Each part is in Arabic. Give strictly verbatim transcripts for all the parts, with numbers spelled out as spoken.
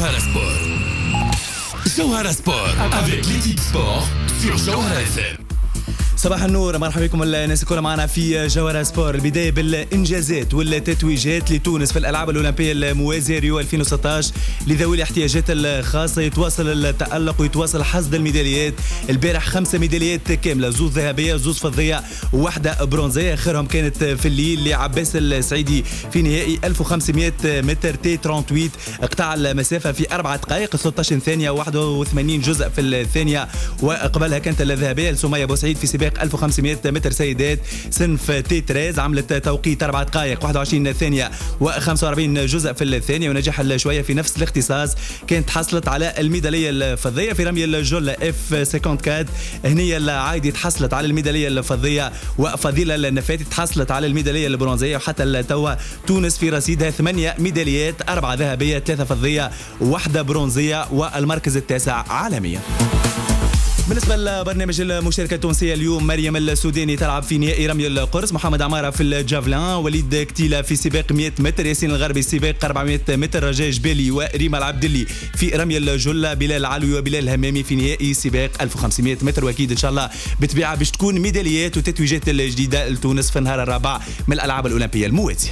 Jawhara Sport. Jawhara Sport avec l'équipe sport sur Jawhara F M. صباح النور، مرحبا بكم الناس الكل معنا في جوهرة سبور. البداية بالإنجازات والتتويجات لتونس في الألعاب الأولمبية الموازية ريو ألفين وستة عشر لذوي الاحتياجات الخاصة. يتواصل التألق ويتواصل حصد الميداليات. البارح خمسة ميداليات كاملة، زوز ذهبية زوز فضية وواحدة برونزية. آخرهم كانت في الليل لعباس السعيدي في نهائي ألف وخمسمائة متر تي ثمانية وثمانين، اقطع المسافة في أربع دقائق ثلاثة عشر ثانية وواحد وثمانين جزء في الثانية. وقبلها كانت الذهبية لسمية بوسعيد في سباق ألف وخمسمائة متر سيدات صنف تي ثلاثة، عملت توقيت أربع دقائق واحد وعشرين ثانية وخمسة وأربعين جزء في الثانية. ونجح شوية في نفس الاختصاص، كانت حصلت على الميدالية الفضية في رمي الجلة اف أربعة وخمسين. هنية العايدي تحصلت على الميدالية الفضية، وفضيلة النفاتي تحصلت على الميدالية البرونزية. وحتى توا تونس في رصيدها ثمانية ميداليات، أربعة ذهبية ثلاثة فضية وواحدة برونزية، والمركز التاسع عالميا. بالنسبة لبرنامج المشاركة التونسية اليوم، مريم السوداني تلعب في نهائي رمي القرص، محمد عمارة في الجافلين، وليد كتيلة في سباق مائة متر، ياسين الغربي سباق أربعمائة متر، رجاء جبالي وريما العبدلي في رمي الجلة، بلال العلوي وبلال الهمامي في نهائي سباق ألف وخمسمائة متر. واكيد ان شاء الله بتبيعها باش تكون ميداليات وتتويجات الجديدة لتونس في النهار الرابع من الألعاب الأولمبية الموازية.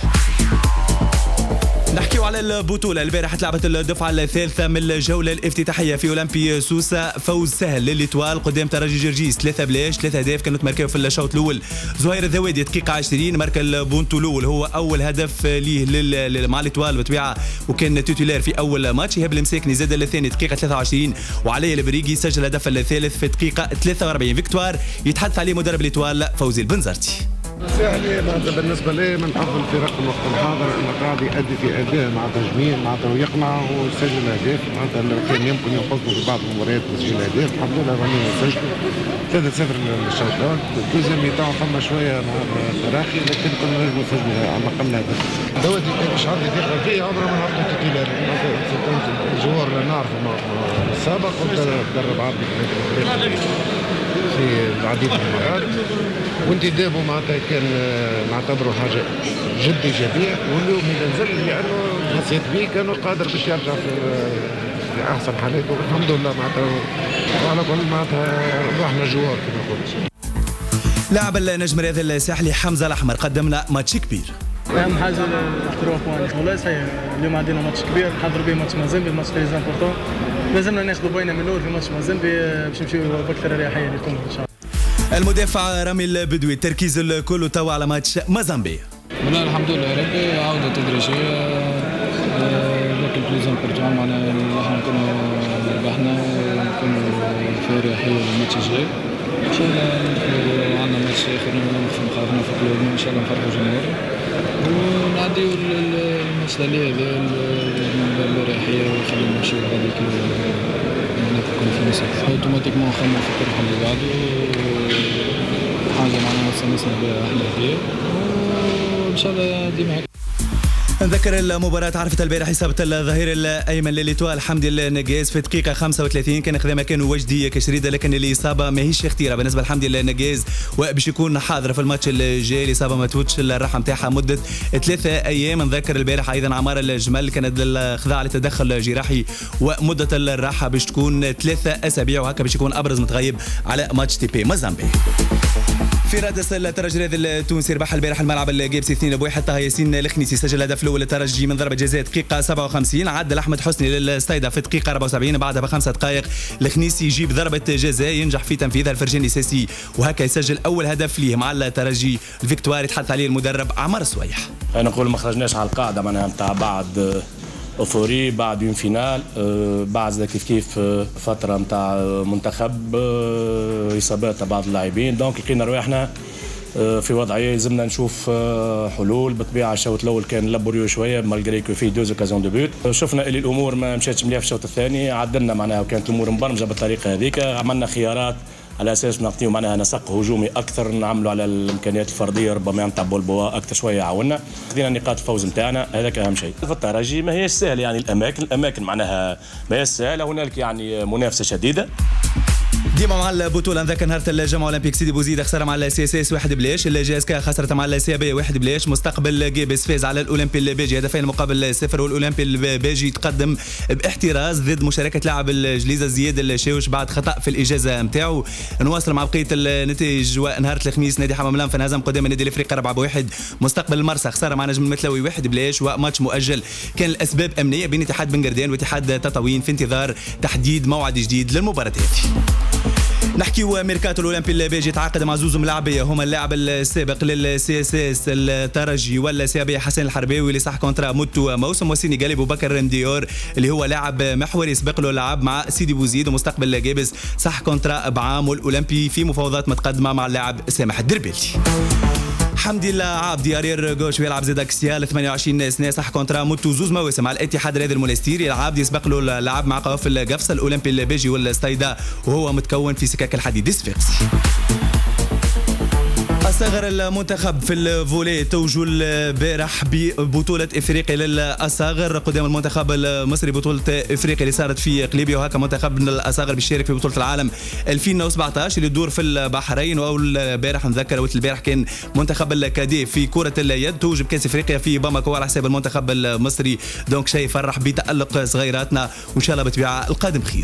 نحكيو على البطولة. البارح تلعبت الدفعة الثالثة من الجولة الافتتاحية في أولمبي سوسة. فوز سهل للإتوال قدام ترجي جرجيس ثلاثة بلاش، ثلاثة أهداف كانوا تماركاو في الشوط الأول. زهير الذوادي دقيقة عشرين ماركا البونتو الأول، هو أول هدف ليه مع الإتوال بطبيعة، وكان تيتولار في أول ماتش. إيهاب المساكني زاد الثاني دقيقة ثلاثة وعشرين، وعلي البريقي سجل الهدف الثالث في دقيقة ثلاثة وأربعين. فيكتوار يتحدث عليه مدرب الإتوال فوزي البنزرتي. سهل معناتها بالنسبه لي من افضل الفرق الوقت الحاضر، انه قاعد يؤدي في اداء معناتها جميل، معناتها ويقنع ويسجل اهداف. معناتها لو كان يمكن ينقصوا في بعض المباريات تسجيل اهداف، الحمد لله راني سجلوا ثلاثة صفر للشوط الاول. الجزء يتاعو فما شويه مع تراخي، لكن كنا نجموا نسجلوا على الاقل هدف. دواتي مش عندي ثقه فيه، عمره ما نعطي تيتيلر، الجوار اللي نعرفه السابق، وتدرب عربي في العديد من المرات، وانتدابه معناتها كان نعتبره حاجه جد ايجابيه. واليوم اذا نزل لانه حسيت به كانوا قادر باش يرجع في في احسن حالاته، الحمد لله معناتها. وعلى كل معناتها رحنا جوار كما قلت. لاعب النجم الرياضي الساحلي حمزه الاحمر قدم لنا ماتش كبير. اهم حاجه الثلاث بوان، والله صحيح اليوم عندنا ماتش كبير نحضروا به ماتش مازيمبي، ماتش تري امبورطون. لازمنا ناخذوا بينا من الاول في ماتش مازيمبي باش نمشيو باكثر اريحيه لكم ان شاء الله. المدافع رامي البدوي، التركيز الكل توا على ماتش مازامبي. والله الحمد لله يا ربي، عوده تدريجيه، لكن بليز امبورتون معناها احنا نكونوا ربحنا ونكونوا في اريحيه للماتش الجاي ان شاء الله. عندنا ماتش اخر في مقابلنا في كلوب، ان شاء الله نفرحوا الجمهور ونعديو الماتش اللي هذا الاريحيه وخلينا نمشيو هذيك معناتها تكون في نصف اوتوماتيكمون نخمموا في الطرح اللي بعده، حاجه معناها نستانسنا بها احنا هذيا، وان شاء الله ديما هيك. نذكر المباراة عرفت البارح إصابة الظهير الأيمن للإتوال حمدي النقاز في دقيقة خمسة وثلاثين، كان خذا مكانه وجدي كشريدة، لكن الإصابة ماهيش اختيارة بالنسبة لحمدي النقاز، وباش يكون حاضر في الماتش الجاي. الإصابة ما تفوتش الراحة نتاعها مدة ثلاثة أيام. نذكر البارح أيضا عمار الجمل كانت خضاع لتدخل جراحي، ومدة الراحة باش تكون ثلاثة أسابيع، وهكا باش يكون أبرز متغيب على ماتش تي بي مازامبي. في رادس الترجي الرياضي التونسي ربح البارح الملعب الجيبسي اثنين بواحد. طه ياسين الخنيسي سجل الهدف الاول للترجي من ضربه جزاء دقيقه سبعة وخمسين. عدل احمد حسني للستايدا في دقيقه أربعة وسبعين، بعدها بخمسه دقائق الخنيسي يجيب ضربه جزاء ينجح في تنفيذها الفرجاني ساسي، وهكا يسجل اول هدف ليه مع الترجي. الفيكتوار يتحدث عليه المدرب عمر السويح. انا نقول ما خرجناش على القاعده معناها نتاع بعد أوفوري، بعد يوم فينال، بعد كيف كيف فتره نتاع منتخب، اصابات بعض اللاعبين، دونك لقينا رواحنا في وضعيه لازمنا نشوف حلول. بالطبيعه الشوط الاول كان لابوريو شويه مالغري كو فيه دوز اوكازيون دو بوت، شفنا اللي الامور ما مشاتش مليح في الشوط الثاني، عدلنا معناها وكانت الامور مبرمجه بالطريقه هذيك، عملنا خيارات على اساس نعطيو معناها نسق هجومي اكثر، نعملوا على الامكانيات الفرديه ربما نتاع بولبوا اكثر شويه، عاونا خذينا نقاط الفوز نتاعنا، هذاك اهم شيء. في الترجي ما هيش سهل يعني، الاماكن الاماكن معناها ما هيش سهله، هنالك يعني منافسه شديده. ديما مع البطوله نذكر نهار الجامعه اولمبيك سيدي بوزيد خسر مع السي اس اس واحد بلاش، الجي اس كا خسرت مع السي بي واحد بلاش، مستقبل جيبس فاز على الاولمبي البيجي هدفين مقابل صفر، والاولمبي البيجي تقدم باحتراز ضد مشاركه لاعب الجليزه زياد الشاوش بعد خطا في الاجازه نتاعو. نواصل مع بقيه النتائج. ونهار الخميس نادي حمام الانف انهزم قدام النادي الافريقي أربعة بواحد، مستقبل المرسى خساره مع نجم المتلوي واحد بلاش، وماتش مؤجل كان الاسباب امنيه بين اتحاد بن قردان واتحاد تطاوين في انتظار تحديد موعد جديد للمباراه هذه. نحكيو ميركاتو الاولمبي البيجي تعاقد مع زوز ملاعبيه هما اللاعب السابق للسي اس اس الترجي ولا سي بي حسن الحرباوي اللي صح كونترا موتو موسم، والسنغالي ابو بكر مديور اللي هو لاعب محوري سبق له لعب مع سيدي بوزيد ومستقبل جابس صح كونترا بعام، والاولمبي في مفاوضات متقدمه مع اللاعب سامح الدربيلي. حمدي الله عابدي ارير جوش بيلعب زيد اكسيال ثمانية وعشرين سنه صح كونترا موتو زوز مواسم مع الاتحاد الرياضي المونستيري. العابدي يسبق له لعب مع قوافل القفصه الاولمبي البيجي والستايدا وهو متكون في سكاك الحديد الصفاقسي. أصغر المنتخب في الفولي توجوا البارح ببطولة إفريقيا للأصغر قدام المنتخب المصري، بطولة إفريقيا اللي صارت في قليبيا، وهكا منتخبنا الأصغر بيشارك في بطولة العالم ألفين وسبعطاش اللي تدور في البحرين. وأول البارح نذكر وقت البارح كان منتخب الكادي في كرة اليد توج بكأس إفريقيا في باماكو على حساب المنتخب المصري، دونك شيء يفرح بتألق صغيراتنا وإن شاء الله بالطبيعة القادم خير.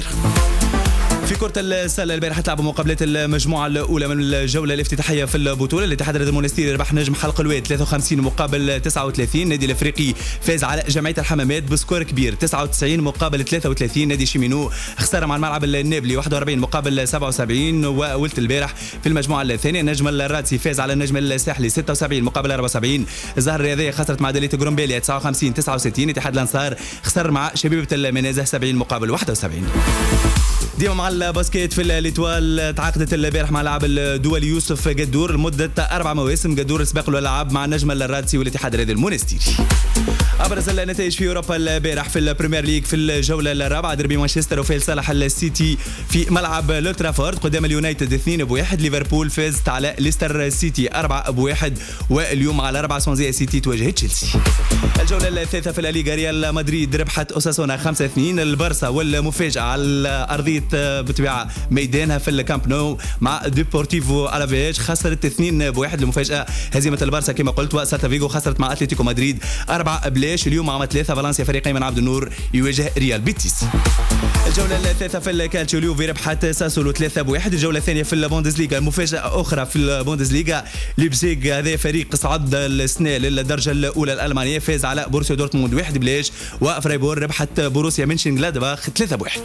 في كرة السلة البارحة تلعبوا مقابلات المجموعة الأولى من الجولة الافتتاحية في البطولة. الاتحاد الرياضي المونستيري ربح نجم حلق الواد ثلاثة وخمسين مقابل تسعة وثلاثين، النادي الأفريقي فاز على جمعية الحمامات بسكور كبير تسعة وتسعين مقابل ثلاثة وثلاثين، نادي شيمينو خسارة مع الملعب النابلي واحد وأربعين مقابل سبعة وسبعين. وولت البارح في المجموعة الثانية النجم الراتسي فاز على النجم الساحلي ستة وسبعين مقابل أربعة وسبعين، الزهر الرياضية خسرت مع دليت جرومبيليا تسعة وخمسين تسعة وستين، اتحاد الأنصار خسر مع شبيبة المنازه سبعين مقابل واحد وسبعين. ديما مع الباسكيت في الاتوال تعاقدت البارح مع لاعب الدولي يوسف قدور لمده اربع مواسم. قدور سبق له لعب مع النجم الراتسي والاتحاد الرياضي المونستيري. ابرز النتائج في اوروبا البارح في البريمير ليج في الجوله الرابعه ديربي مانشستر وفاز صالح السيتي في ملعب لوترافورد قدام اليونايتد اثنين بواحد. ليفربول فازت على ليستر سيتي أربعة بواحد، واليوم على أربعة سوانزيا سيتي تواجه تشيلسي. الجوله الثالثه في الليغا ريال مدريد ربحت اوساسونا خمسة اثنين. البارسا والمفاجاه على ارضيه بطبيعه ميدانها في الكامب نو مع ديبورتيفو الافيج خسرت اثنين بواحد. المفاجاه هزيمه البارسا كما قلت، وسالتا فيغو خسرت مع اتلتيكو مدريد أربعة بلاش. اليوم مع ثلاثة فالنسيا فريق من عبد النور يواجه ريال بيتيس. الجوله الثالثه في الكالتشيو اليوفي ربحت ساسولو ثلاثة بواحد. الجوله الثانيه في البوندسليغا مفاجاه اخرى في البوندسليغا، ليبزيغ هذا فريق صعد السنه للدرجه الاولى الالمانيه فاز على بروسيا دورتموند واحد بلاش، وفرايبور ربحت بروسيا منشنغلادباخ ثلاثة بواحد.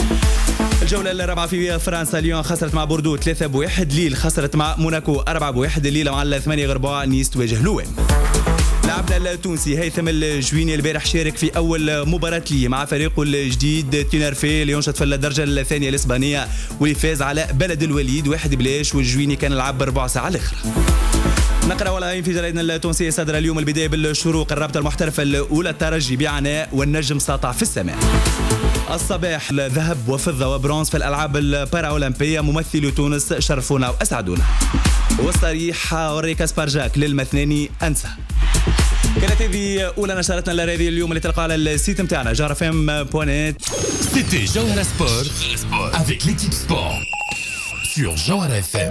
الجولة الرابعة في فرنسا ليون خسرت مع بوردو ثلاثة بواحد، ليل خسرت مع موناكو أربعة بواحد، الليلة مع الثمانية غرباء نيس تواجه لوين. لاعبنا التونسي هيثم الجويني البارح شارك في أول مباراة ليه مع فريقه الجديد تينرفي اللي ينشط في الدرجة الثانية الإسبانية واللي فاز على بلد الوليد واحد بلاش، والجويني كان لعب بربع ساعة الأخرى. نقرا ولا في جريدنا التونسية صدر اليوم البداية بالشروق الرابطة المحترفة الأولى الترجي بعناء والنجم ساطع في السماء. الصباح ذهب وفضة وبرونز في الألعاب الباراأولمبية، ممثلي تونس شرفونا وأسعدونا. والصريحة وريكا سبارجاك للمثاني أنسى. كانت هذه أولى نشرتنا الرياضية اليوم اللي تلقى على السيت متاعنا جوهرة اف ام بوينت. C'était Jawara Sport avec l'équipe sport sur Jawara اف ام.